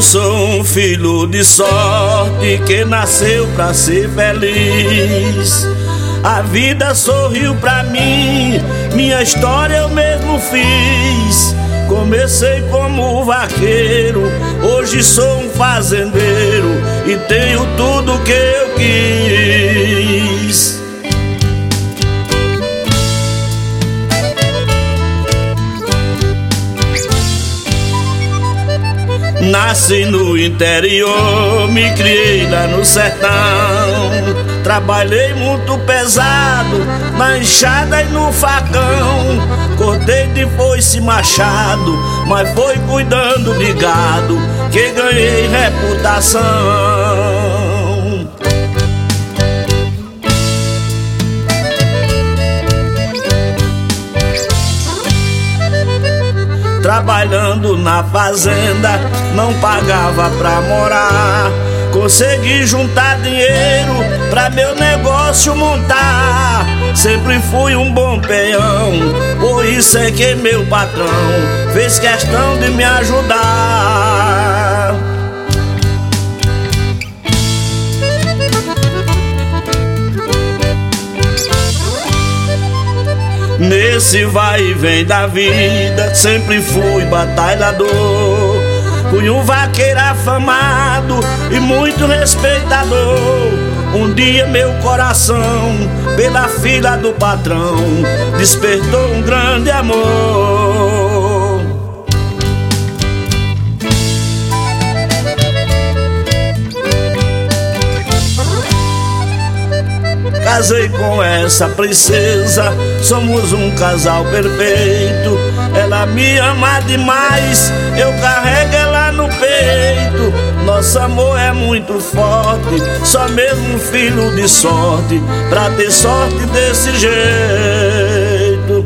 Eu sou um filho de sorte que nasceu pra ser feliz. A vida sorriu pra mim, minha história eu mesmo fiz. Comecei como vaqueiro, hoje sou um fazendeiro e tenho tudo que eu quis. Nasci no interior, me criei lá no sertão. Trabalhei muito pesado, na enxada e no facão. Cortei de foice e machado, mas foi cuidando de gado que ganhei reputação. Trabalhando na fazenda, não pagava pra morar. Consegui juntar dinheiro pra meu negócio montar. Sempre fui um bom peão, por isso é que meu patrão fez questão de me ajudar. Nesse vai e vem da vida, sempre fui batalhador. Fui um vaqueiro afamado e muito respeitador. Um dia meu coração, pela filha do patrão, despertou um grande amor. Casei com essa princesa, somos um casal perfeito. Ela me ama demais, eu carrego ela no peito. Nosso amor é muito forte, só mesmo um filho de sorte pra ter sorte desse jeito.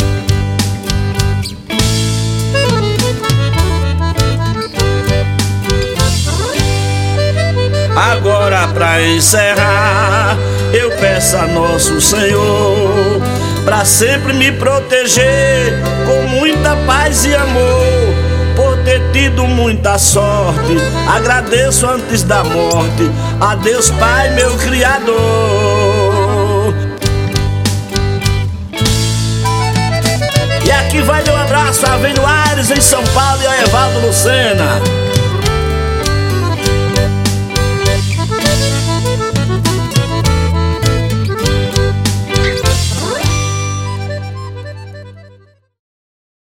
Agora pra encerrar, eu peço a nosso Senhor pra sempre me proteger com muita paz e amor. Por ter tido muita sorte, agradeço antes da morte a Deus Pai, meu Criador. E aqui vai meu abraço a Avenio Aires em São Paulo e a Evaldo Lucena.